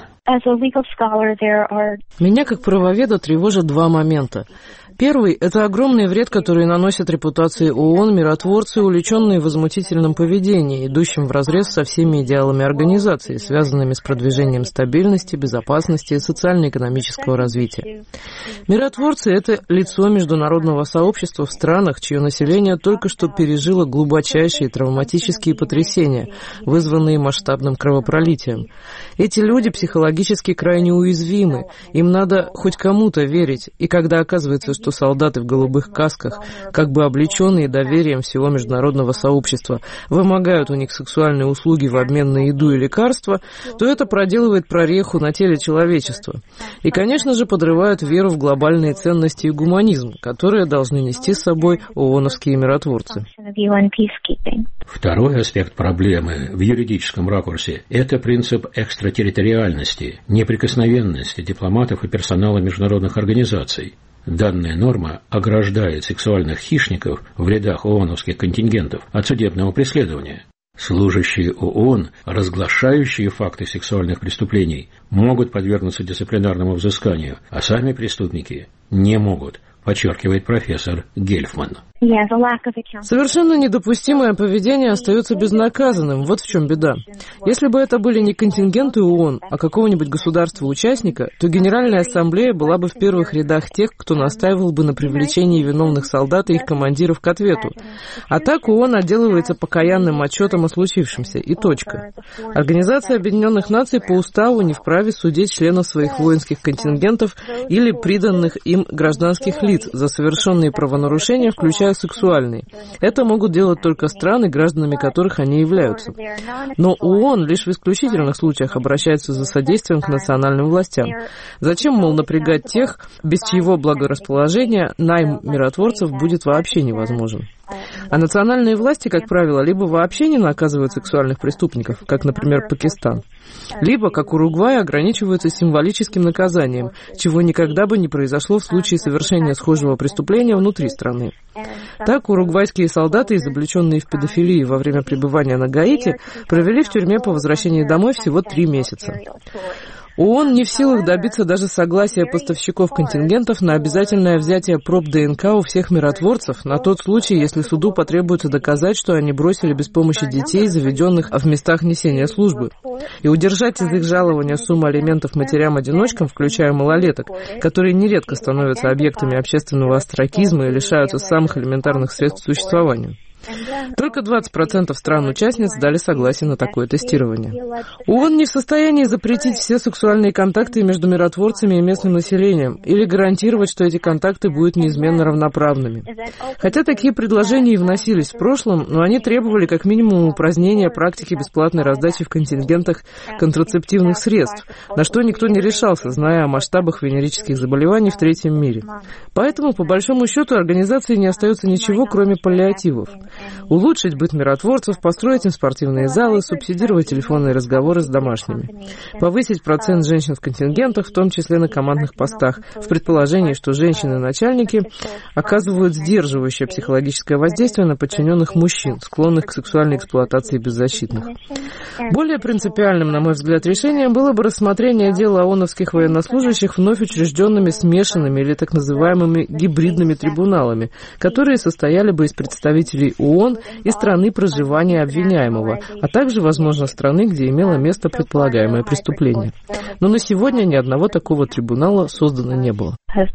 Меня как правоведа тревожат два момента. Первый – это огромный вред, который наносят репутации ООН миротворцы, увлеченные возмутительным поведением, идущим вразрез со всеми идеалами организации, связанными с продвижением стабильности, безопасности и социально-экономического развития. Миротворцы – это лицо международного сообщества в странах, чье население только что пережило глубочайшие травматические потрясения, вызванные масштабным кровопролитием. Эти люди психологически крайне уязвимы, им надо хоть кому-то верить, и когда оказывается, что солдаты в голубых касках, как бы облеченные доверием всего международного сообщества, вымогают у них сексуальные услуги в обмен на еду и лекарства, то это проделывает прореху на теле человечества. И, конечно же, подрывают веру в глобальные ценности и гуманизм, которые должны нести с собой ООНовские миротворцы. Второй аспект проблемы в юридическом ракурсе – это принцип экстратерриториальности, неприкосновенности дипломатов и персонала международных организаций. Данная норма ограждает сексуальных хищников в рядах ООНовских контингентов от судебного преследования. Служащие ООН, разглашающие факты сексуальных преступлений, могут подвергнуться дисциплинарному взысканию, а сами преступники не могут, подчеркивает профессор Гельфман. Совершенно недопустимое поведение остается безнаказанным. Вот в чем беда. Если бы это были не контингенты ООН, а какого-нибудь государства-участника, то Генеральная Ассамблея была бы в первых рядах тех, кто настаивал бы на привлечении виновных солдат и их командиров к ответу. А так ООН отделывается покаянным отчетом о случившемся. И точка. Организация Объединенных Наций по уставу не вправе судить членов своих воинских контингентов или приданных им гражданских лиц за совершенные правонарушения, включая сексуальные. Это могут делать только страны, гражданами которых они являются. Но ООН лишь в исключительных случаях обращается за содействием к национальным властям. Зачем, мол, напрягать тех, без чьего благорасположения найм миротворцев будет вообще невозможен? А национальные власти, как правило, либо вообще не наказывают сексуальных преступников, как, например, Пакистан, либо, как Уругвай, ограничиваются символическим наказанием, чего никогда бы не произошло в случае совершения схожего преступления внутри страны. Так, уругвайские солдаты, изобличенные в педофилии во время пребывания на Гаити, провели в тюрьме по возвращении домой всего три месяца. ООН не в силах добиться даже согласия поставщиков контингентов на обязательное взятие проб ДНК у всех миротворцев на тот случай, если суду потребуется доказать, что они бросили без помощи детей, заведенных в местах несения службы, и удержать из их жалования сумму алиментов матерям-одиночкам, включая малолеток, которые нередко становятся объектами общественного остракизма и лишаются самых элементарных средств к существованию. Только двадцать процентов стран-участниц дали согласие на такое тестирование. ООН не в состоянии запретить все сексуальные контакты между миротворцами и местным населением или гарантировать, что эти контакты будут неизменно равноправными. Хотя такие предложения и вносились в прошлом, но они требовали как минимум упразднения практики бесплатной раздачи в контингентах контрацептивных средств, на что никто не решался, зная о масштабах венерических заболеваний в третьем мире. Поэтому, по большому счету, организации не остается ничего, кроме паллиативов. Улучшить быт миротворцев, построить им спортивные залы, субсидировать телефонные разговоры с домашними. Повысить процент женщин в контингентах, в том числе на командных постах, в предположении, что женщины-начальники оказывают сдерживающее психологическое воздействие на подчиненных мужчин, склонных к сексуальной эксплуатации беззащитных. Более принципиальным, на мой взгляд, решением было бы рассмотрение дела ООНовских военнослужащих вновь учрежденными смешанными или так называемыми гибридными трибуналами, которые состояли бы из представителей ООН и страны проживания обвиняемого, а также, возможно, страны, где имело место предполагаемое преступление. Но на сегодня ни одного такого трибунала создано не было.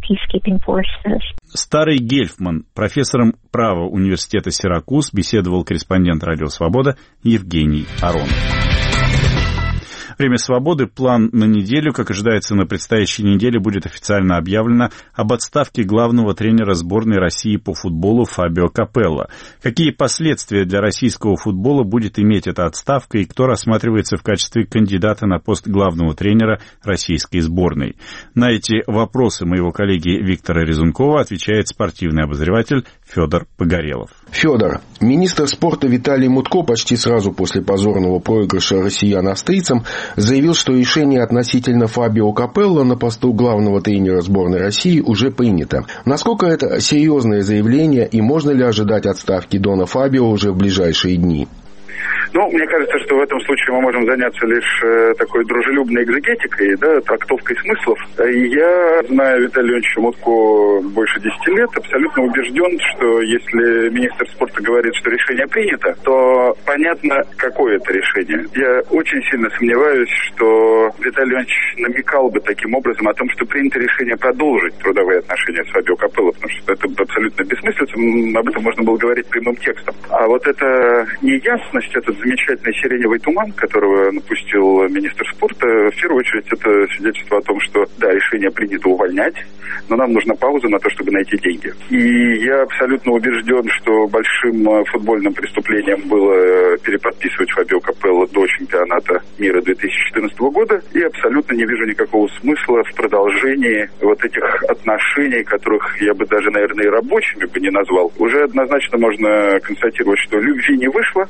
Старый Гельфман, профессором права университета Сиракуз, беседовал корреспондент «Радио Свобода» Евгений Аронов. Время свободы, план на неделю, как ожидается, на предстоящей неделе будет официально объявлено об отставке главного тренера сборной России по футболу Фабио Капелло. Какие последствия для российского футбола будет иметь эта отставка и кто рассматривается в качестве кандидата на пост главного тренера российской сборной? На эти вопросы моего коллеги Виктора Резункова отвечает спортивный обозреватель Федор Погорелов. Федор, министр спорта Виталий Мутко почти сразу после позорного проигрыша россиян австрийцам заявил, что решение относительно Фабио Капелло на посту главного тренера сборной России уже принято. Насколько это серьезное заявление и можно ли ожидать отставки Дона Фабио уже в ближайшие дни? Ну, мне кажется, что в этом случае мы можем заняться лишь э, такой дружелюбной экзегетикой, да, трактовкой смыслов. Я знаю Виталия Ильича Мутко больше десяти лет, абсолютно убежден, что если министр спорта говорит, что решение принято, то понятно, какое это решение. Я очень сильно сомневаюсь, что Виталий Ильич намекал бы таким образом о том, что принято решение продолжить трудовые отношения с Фабио Капелло, потому что это абсолютно бессмысленно, об этом можно было говорить прямым текстом. А вот эта неясность, этот замечательный сиреневый туман, которого напустил министр спорта, в первую очередь это свидетельство о том, что, да, решение принято увольнять, но нам нужна пауза на то, чтобы найти деньги. И я абсолютно убежден, что большим футбольным преступлением было переподписывать Фабио Капелло до чемпионата мира две тысячи четырнадцатого года, и абсолютно не вижу никакого смысла в продолжении вот этих отношений, которых я бы даже, наверное, и рабочими бы не назвал. Уже однозначно можно констатировать, что любви не вышло, ну а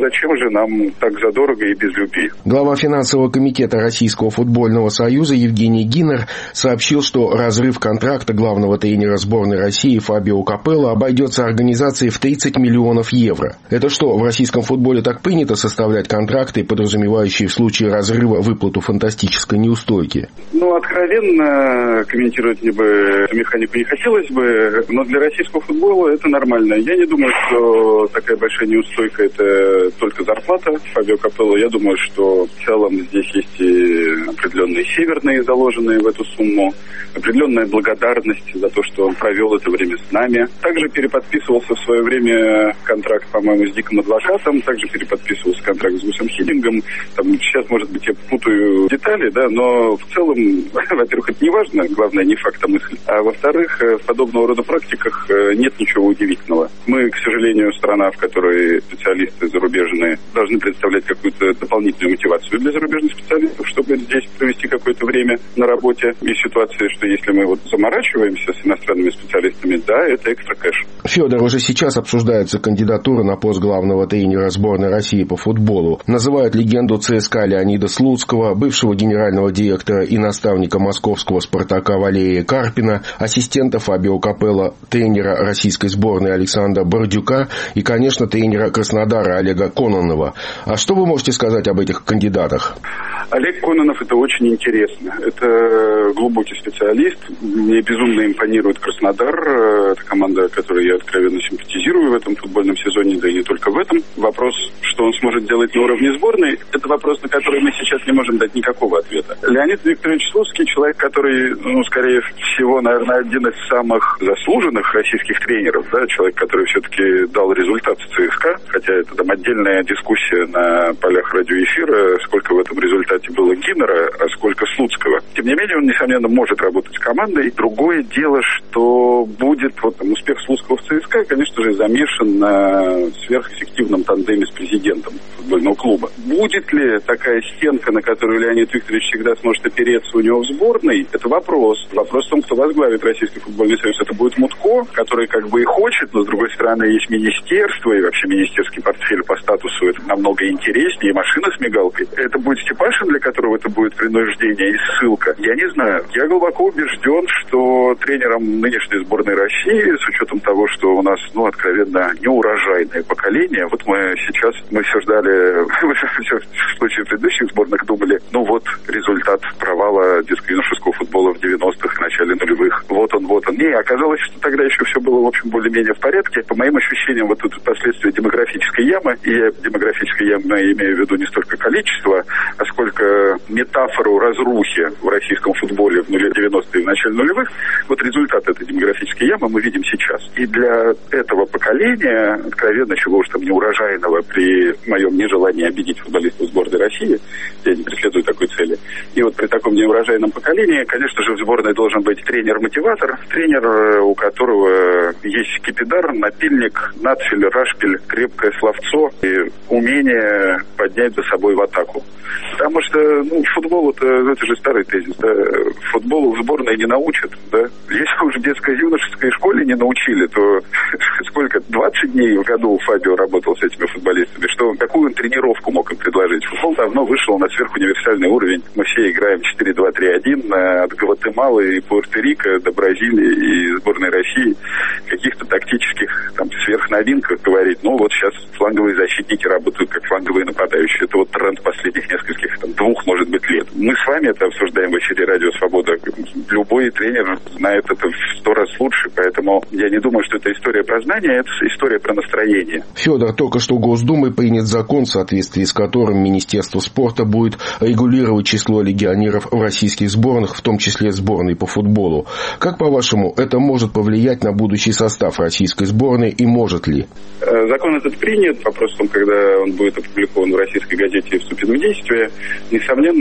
зачем же нам так задорого и без любви? Глава финансового комитета Российского футбольного союза Евгений Гиннер сообщил, что разрыв контракта главного тренера сборной России Фабио Капелло обойдется организации в тридцать миллионов евро. Это что, в российском футболе так принято составлять контракты, подразумевающие в случае разрыва выплату фантастической неустойки? Ну, откровенно комментировать мне бы эту механику не хотелось бы, но для российского футбола это нормально. Я не думаю, что такая большая неустойка – это только зарплата Фабио Капелло. Я думаю, что в целом здесь есть и определенные северные, заложенные в эту сумму, определенная благодарность за то, что он провел это время с нами. Также переподписывался в свое время контракт, по-моему, с Диком Адвокатом, также переподписывался контракт с Гусом Хиллингом. Там, сейчас, может быть, я путаю детали, да, но в целом, во-первых, это не важно, главное, не факт, а мысль. А во-вторых, в подобного рода практиках нет ничего удивительного. Мы, к сожалению, страна, в которой специалисты зарубежные должны представлять какую-то дополнительную мотивацию для зарубежных специалистов, чтобы здесь провести какое-то время на работе. И ситуация, что если мы вот заморачиваемся с иностранными специалистами, да, это экстра кэш. Федор, уже сейчас обсуждается кандидатура на пост главного тренера сборной России по футболу. Называют легенду ЦСКА Леонида Слуцкого, бывшего генерального директора и наставника московского «Спартака» Валерия Карпина, ассистента Фабио Капелло, тренера российской сборной Александра Бордюка и, конечно, тренера Краснодара Олега Кононова. А что вы можете сказать об этих кандидатах? Олег Кононов — это очень интересно. Это глубокий специалист. Мне безумно импонирует Краснодар. Это команда, которой я откровенно симпатизирую в этом футбольном сезоне, да и не только в этом. Вопрос, что он сможет делать на уровне сборной, это вопрос, на который мы сейчас не можем дать никакого ответа. Леонид Викторович Слуцкий — человек, который, ну, скорее всего, наверное, один из самых заслуженных российских тренеров, да, человек, который все-таки дал результат в ЦСКА, хотя это там отдельная дискуссия на полях радиоэфира, сколько в этом результате было Гиннера, а сколько Слуцкого. Тем не менее, он, несомненно, может работать с командой. Другое дело, что будет вот там успех Слуцкого в ЦСКА, конечно же, замешан на сверхэффективном тандеме с президентом футбольного клуба. Будет ли такая стенка, на которую Леонид Викторович всегда сможет опереться у него в сборной, это вопрос. Вопрос в том, кто возглавит Российский футбольный союз. Это будет Мутко, который как бы и хочет, но с другой стороны есть министерство, и вообще министерский портфель по статусу это намного интереснее, и машина с мигалкой. Это будет Степашин, для которого это будет принуждение и ссылка. Я не знаю. Я глубоко убежден, что тренером нынешней сборной России, с учетом того, что у нас, ну, откровенно, неурожайное поколение, вот мы сейчас, мы все ждали, в случае предыдущих сборных думали, ну вот результат провала детско-юношеского футбола в девяностых и начале нулевых. Вот он, вот он. Не, оказалось, что тогда еще все было, в общем, более-менее в порядке. По моим ощущениям, вот тут последствия демографической ямы, и я демографической ямы имею в виду не столько количество, а сколько метафору разрухи в российском футболе в девяностые и в начале нулевых, вот результат этой демографической ямы мы видим сейчас. И для этого поколения, откровенно, чего уж там неурожайного при моем нежелании обидеть футболистов сборной России, я не преследую такой цели, и вот при таком неурожайном поколении, конечно же, в сборной должен быть тренер-мотиватор, тренер, у которого есть скипидар, напильник, надфиль, рашпиль, крепкое словцо и умение поднять за собой в атаку. Потому что, ну, футбол это, это же старый тезис, да, футболу в сборной не научат, да. Если уже в детско-юношеской школе не научили, то сколько, двадцать дней в году Фабио работал с этими футболистами, что, какую он тренировку мог им предложить? Футбол давно вышел на сверхуниверсальный уровень, мы все играем четыре два три один, от Гватемалы и Пуэрто-Рико до Бразилии и сборной России, каких-то тактических там сверхновинках говорить, ну вот сейчас фланговые защитники работают как фланговые нападающие, это вот тренд последних нескольких, там, двух, может быть, лет. Мы с вами это обсуждаем в эфире «Радио Свобода». Любой тренер знает это в сто раз лучше, поэтому я не думаю, что это история про знания, это история про настроение. Федор, только что Госдумой принят закон, в соответствии с которым Министерство спорта будет регулировать число легионеров в российских сборных, в том числе сборной по футболу. Как, по-вашему, это может повлиять на будущий состав российской сборной и может ли? Закон этот принят. Вопрос в том, когда он будет опубликован в российской газете и вступит в действие. Несомненно, этот закон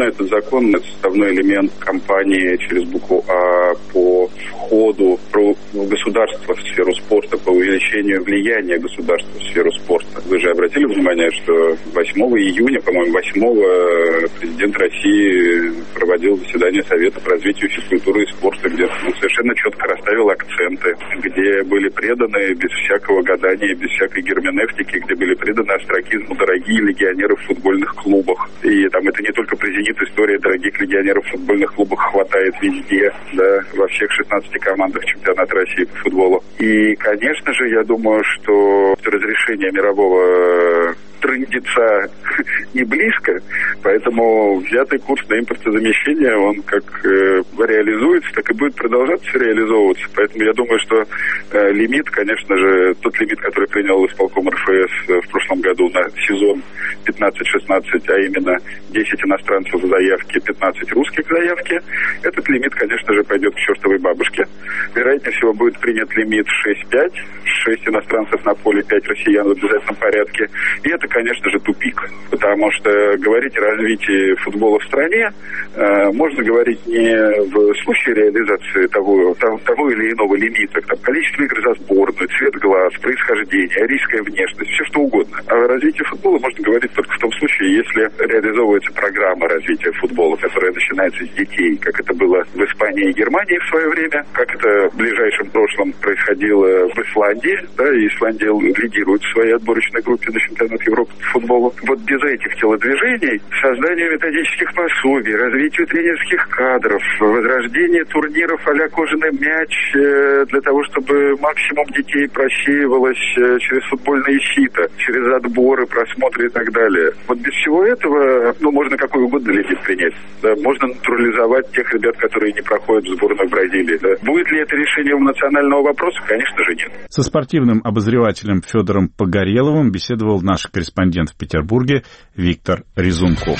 закон, это составной элемент кампании через букву А по входу в государство в сферу спорта, по увеличению влияния государства в сферу спорта. Вы же обратили внимание, что восьмого июня, по-моему, восьмого президент России проводил заседание Совета по развитию физкультуры и спорта, где он совершенно четко расставил акценты, где были преданы без всякого гадания, без всякой герменевтики, где были преданы остракизму дорогие легионеры в футбольных клубах. И там это не только про «Зенит», история дорогих легионеров в футбольных клубах хватает везде, да, во всех шестнадцати командах чемпионата России по футболу. И, конечно же, я думаю, что разрешение мирового трындеца не близко, поэтому взятый курс на импортозамещение, он как э, реализуется, так и будет продолжаться реализовываться. Поэтому я думаю, что э, лимит, конечно же, тот лимит, который принял исполком эр эф эс в прошлом году на сезон пятнадцать шестнадцать, а именно десять иностранцев в заявке, пятнадцать русских в заявке, этот лимит, конечно же, пойдет к чертовой бабушке. Вероятнее всего будет принят лимит шесть пять, шесть иностранцев на поле, пять россиян в обязательном порядке. И это, конечно же, тупик, потому что говорить о развитии футбола в стране э, можно говорить не в случае реализации того, того, того или иного лимита, там, количество игр за сборную, цвет глаз, происхождение, арийская внешность, все что угодно. А о развитии футбола можно говорить только в том случае, если реализовывается программа развития футбола, которая начинается с детей, как это было в Испании и Германии в свое время, как это в ближайшем прошлом происходило в Исландии, да, и Исландия лидирует в своей отборочной группе на чемпионат Европы по футболу. Вот без этих телодвижений, создания методических пособий, развитию тренерских кадров, возрождение турниров а-ля кожаный мяч э, для того, чтобы максимум детей просеивалось э, через футбольные сито, через отборы, просмотры и так далее. Вот без всего этого, ну, можно какой угодно лимит принять. Да, можно натурализовать тех ребят, которые не проходят в сборную Бразилии. Да. Будет ли это решением национального вопроса? Конечно же, нет. Со спортивным обозревателем Федором Погореловым беседовал наш корреспондент в Петербурге Виктор Резунков.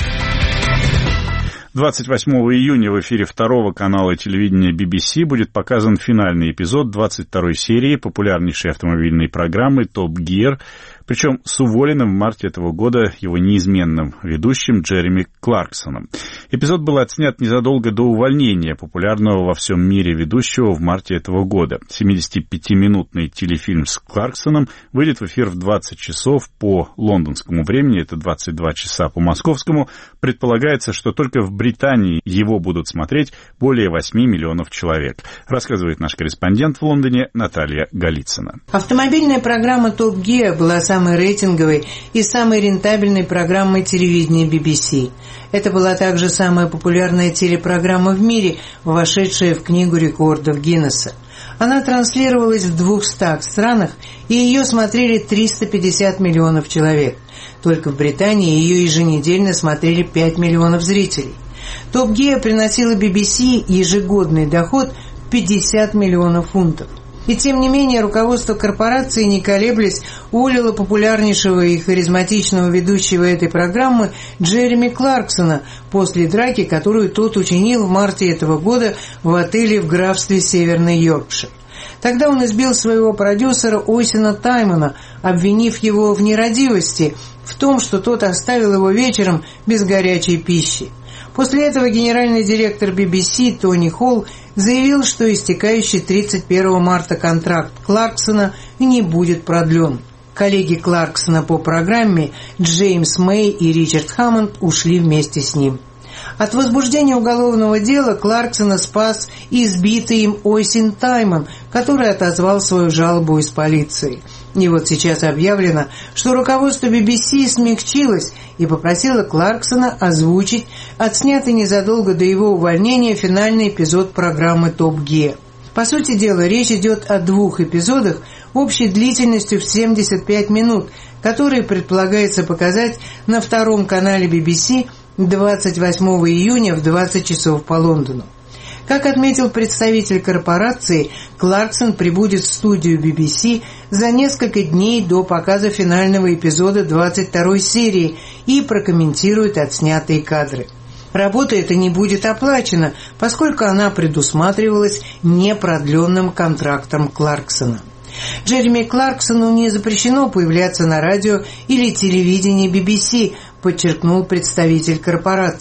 двадцать восьмого июня в эфире второго канала телевидения би би си будет показан финальный эпизод двадцать второй серии популярнейшей автомобильной программы Top Gear, причем с уволенным в марте этого года его неизменным ведущим Джереми Кларксоном. Эпизод был отснят незадолго до увольнения популярного во всем мире ведущего в марте этого года. семидесятипятиминутный телефильм с Кларксоном выйдет в эфир в двадцать часов по лондонскому времени, это двадцать два часа по московскому. Предполагается, что только в Британии его будут смотреть более восьми миллионов человек, рассказывает наш корреспондент в Лондоне Наталья Голицына. Автомобильная программа Top Gear была самой рейтинговой и самой рентабельной программой телевидения би би си. Это была также самая популярная телепрограмма в мире, вошедшая в Книгу рекордов Гиннесса. Она транслировалась в двухстах странах, и ее смотрели триста пятьдесят миллионов человек. Только в Британии ее еженедельно смотрели пять миллионов зрителей. Top Gear приносила би би си ежегодный доход в пятьдесят миллионов фунтов. И тем не менее руководство корпорации, не колеблясь, уволило популярнейшего и харизматичного ведущего этой программы Джереми Кларксона после драки, которую тот учинил в марте этого года в отеле в графстве Северный Йоркшир. Тогда он избил своего продюсера Ойсина Таймана, обвинив его в нерадивости, в том, что тот оставил его вечером без горячей пищи. После этого генеральный директор би би си Тони Холл заявил, что истекающий тридцать первого марта контракт Кларксона не будет продлен. Коллеги Кларксона по программе Джеймс Мэй и Ричард Хаммонд ушли вместе с ним. От возбуждения уголовного дела Кларксона спас избитый им Ойсин Тайман, который отозвал свою жалобу из полиции. И вот сейчас объявлено, что руководство би би си смягчилось и попросило Кларксона озвучить отснятый незадолго до его увольнения финальный эпизод программы Top Gear. По сути дела, речь идет о двух эпизодах общей длительностью в семьдесят пять минут, которые предполагается показать на втором канале би би си двадцать восьмого июня в двадцать часов по Лондону. Как отметил представитель корпорации, Кларксон прибудет в студию би би си за несколько дней до показа финального эпизода двадцать второй серии и прокомментирует отснятые кадры. Работа эта не будет оплачена, поскольку она предусматривалась непродленным контрактом Кларксона. Джереми Кларксону не запрещено появляться на радио или телевидении би би си, подчеркнул представитель корпорации.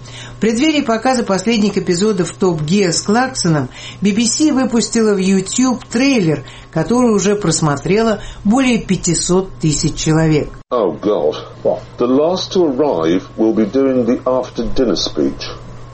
В преддверии показа последних эпизодов «Топ Гиа» с Кларксоном би би си выпустила в YouTube трейлер, который уже просмотрело более пятьсот тысяч человек. Oh God! The last to arrive will be doing the after dinner speech.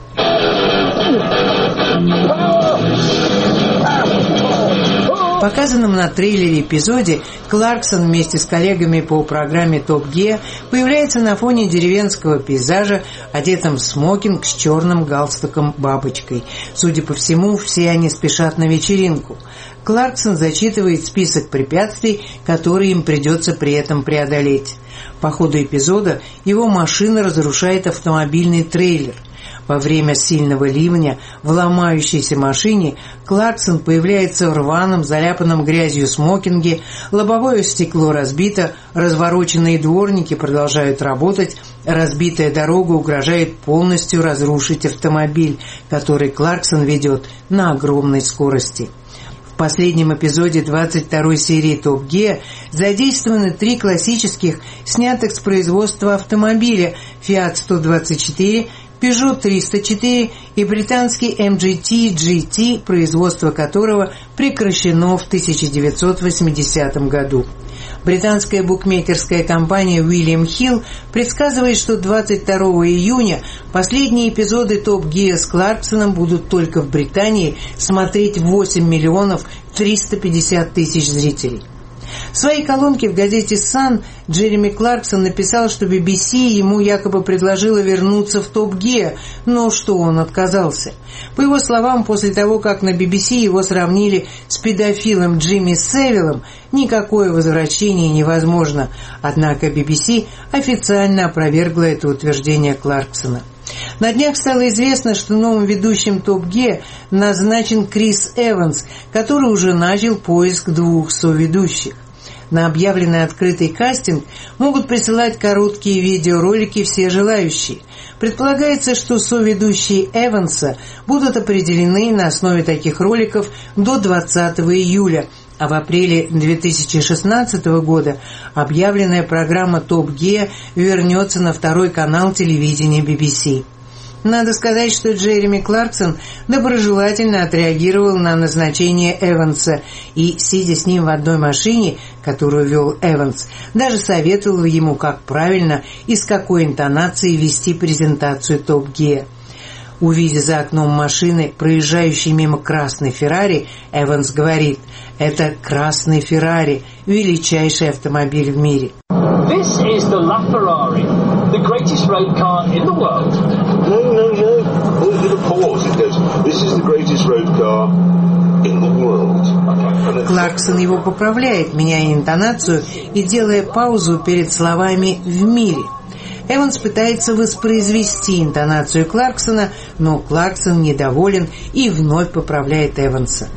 В показанном на трейлере эпизоде Кларксон вместе с коллегами по программе «Топ Гиа» появляется на фоне деревенского пейзажа, одетым в смокинг с черным галстуком-бабочкой. Судя по всему, все они спешат на вечеринку. Кларксон зачитывает список препятствий, которые им придется при этом преодолеть. По ходу эпизода его машина разрушает автомобильный трейлер. Во время сильного ливня в ломающейся машине Кларксон появляется в рваном, заляпанном грязью смокинге, лобовое стекло разбито, развороченные дворники продолжают работать, разбитая дорога угрожает полностью разрушить автомобиль, который Кларксон ведет на огромной скорости. В последнем эпизоде двадцать второй серии «Топ Гиа» задействованы три классических, снятых с производства автомобиля «Фиат сто двадцать четыре», Peugeot триста четыре и британский эм джи ти джи ти, производство которого прекращено в тысяча девятьсот восьмидесятом году. Британская букмекерская компания William Hill предсказывает, что двадцать второго июня последние эпизоды «Топ Гиа» с Кларксоном будут только в Британии смотреть восемь миллионов триста пятьдесят тысяч зрителей. В своей колонке в газете «Сан» Джереми Кларксон написал, что би би си ему якобы предложила вернуться в «Топ Гиа», но что он отказался. По его словам, после того, как на би би си его сравнили с педофилом Джимми Севиллом, никакое возвращение невозможно. Однако би би си официально опровергла это утверждение Кларксона. На днях стало известно, что новым ведущим «Топ Гиа» назначен Крис Эванс, который уже начал поиск двух соведущих. На объявленный открытый кастинг могут присылать короткие видеоролики все желающие. Предполагается, что соведущие Эванса будут определены на основе таких роликов до двадцатого июля, а в апреле две тысячи шестнадцатого года объявленная программа «Топ Гиа» вернется на второй канал телевидения би би си. Надо сказать, что Джереми Кларксон доброжелательно отреагировал на назначение Эванса и, сидя с ним в одной машине, которую вел Эванс, даже советовал ему, как правильно и с какой интонацией вести презентацию «Топ Гиа». Увидя за окном машины, проезжающей мимо красной Феррари, Эванс говорит: «Это красный Феррари, величайший автомобиль в мире». This is the LaFerrari, the greatest road car in the world. No, no, no. There's a little pause. It goes, this is the greatest road car in the world. Кларксон его поправляет, меняя интонацию и делая паузу перед словами «в мире». Эванс пытается воспроизвести интонацию Кларксона, но Кларксон недоволен и вновь поправляет Эванса.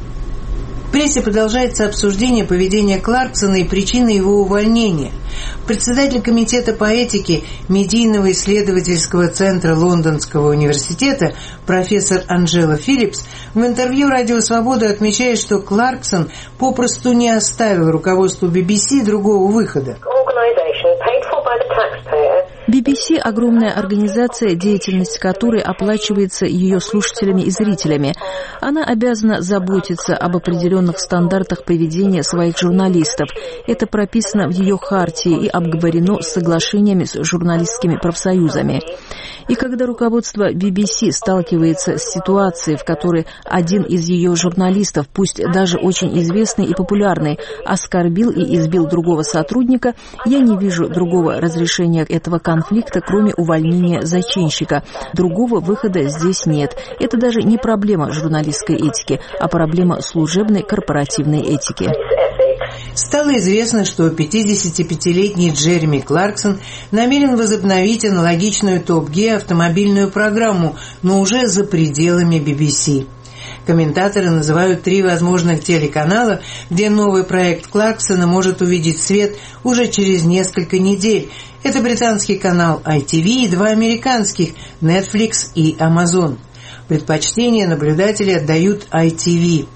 В прессе продолжается обсуждение поведения Кларксона и причины его увольнения. Председатель комитета по этике Медийного исследовательского центра Лондонского университета профессор Анджела Филлипс в интервью «Радио Свобода» отмечает, что Кларксон попросту не оставил руководству би би си другого выхода. би би си – огромная организация, деятельность которой оплачивается ее слушателями и зрителями. Она обязана заботиться об определенных стандартах поведения своих журналистов. Это прописано в ее хартии и обговорено с соглашениями с журналистскими профсоюзами. И когда руководство би би си сталкивается с ситуацией, в которой один из ее журналистов, пусть даже очень известный и популярный, оскорбил и избил другого сотрудника, я не вижу другого разрешения этого конфликта, кроме увольнения зачинщика. Другого выхода здесь нет. Это даже не проблема журналистской этики, а проблема служебной корпоративной этики. Стало известно, что пятидесятипятилетний Джереми Кларксон намерен возобновить аналогичную «Топ Гиа» автомобильную программу, но уже за пределами би би си. Комментаторы называют три возможных телеканала, где новый проект Кларксона может увидеть свет уже через несколько недель. Это британский канал ай ти ви и два американских – Netflix и Amazon. Предпочтение наблюдатели отдают ай ти ви.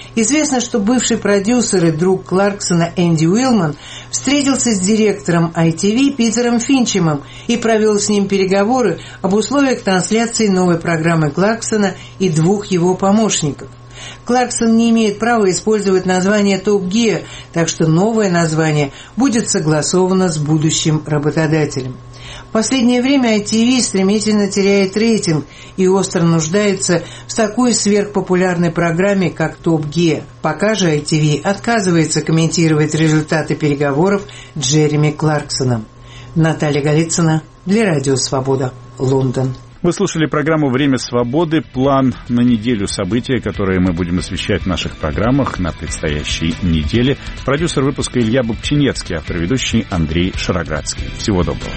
Известно, что бывший продюсер и друг Кларксона Энди Уилман встретился с директором ай ти ви Питером Финчемом и провел с ним переговоры об условиях трансляции новой программы Кларксона и двух его помощников. Кларксон не имеет права использовать название Top Gear, так что новое название будет согласовано с будущим работодателем. В последнее время ай ти ви стремительно теряет рейтинг и остро нуждается в такой сверхпопулярной программе, как Top Gear. Пока же ай ти ви отказывается комментировать результаты переговоров с Джереми Кларксоном. Наталья Голицына для Радио Свобода, Лондон. Вы слушали программу «Время свободы». План на неделю события, которые мы будем освещать в наших программах на предстоящей неделе. Продюсер выпуска Илья Бобчинецкий, автор ведущий Андрей Шароградский. Всего доброго.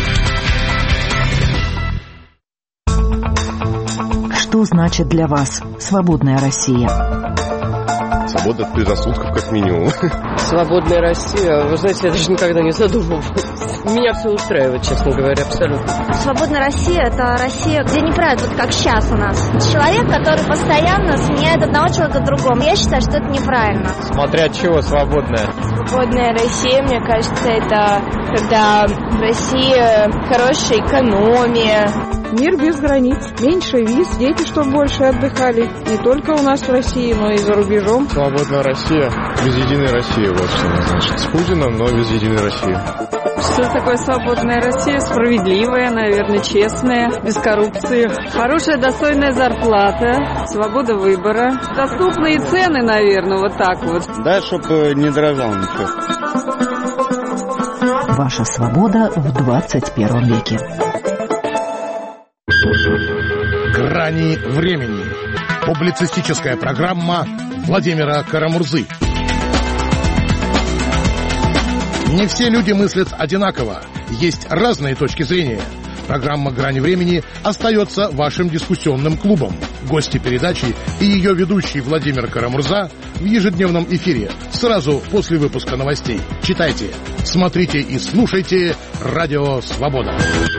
Что значит для вас свободная Россия? Свобода от предрассудков, как минимум. Свободная Россия, вы знаете, я даже никогда не задумывалась. Меня все устраивает, честно говоря, абсолютно. Свободная Россия – это Россия, где не правят, вот как сейчас у нас. Человек, который постоянно сменяет одного человека другому. Я считаю, что это неправильно. Смотря от чего свободная? Свободная Россия, мне кажется, это когда в России хорошая экономия. Мир без границ, меньше виз, дети, чтобы больше отдыхали. Не только у нас в России, но и за рубежом. Свободная Россия без единой России, вот что она значит. С Путиным, но без единой России. Что такое свободная Россия? Справедливая, наверное, честная, без коррупции. Хорошая, достойная зарплата, свобода выбора. Доступные цены, наверное, вот так вот. Да, чтобы не дорожал ничего. Ваша свобода в двадцать первом веке. «Грани времени». Публицистическая программа Владимира Карамурзы. Не все люди мыслят одинаково. Есть разные точки зрения. Программа «Грани времени» остается вашим дискуссионным клубом. Гости передачи и ее ведущий Владимир Карамурза в ежедневном эфире сразу после выпуска новостей. Читайте, смотрите и слушайте «Радио Свобода».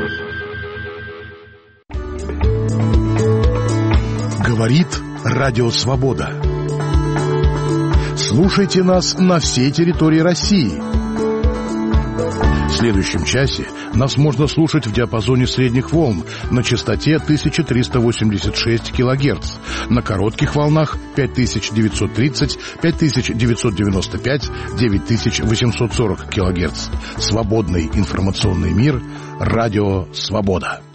Говорит Радио Свобода. Слушайте нас на всей территории России. В следующем часе нас можно слушать в диапазоне средних волн на частоте тысяча триста восемьдесят шесть килогерц, на коротких волнах пять тысяч девятьсот тридцать, пять тысяч девятьсот девяносто пять, девять тысяч восемьсот сорок килогерц. Свободный информационный мир. Радио Свобода.